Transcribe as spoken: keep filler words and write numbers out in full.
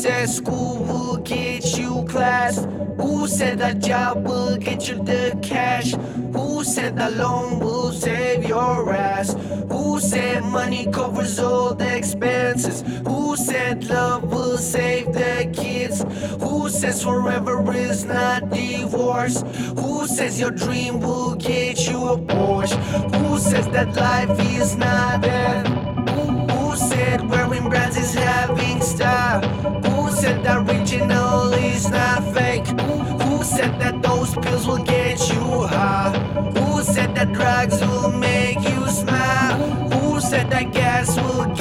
said school will get you class? Who said that job will get you the cash? Who said that loan will save your ass? Who said money covers all the expenses? Who said love will save the kids? Who says forever is not divorce? Who says your dream will get you a Porsche? Who says that life is not death? Who said wearing brands is having style? Who said that original is not fake? Who said that those pills will get you high? Who said that drugs will make you smile? Who said that gas will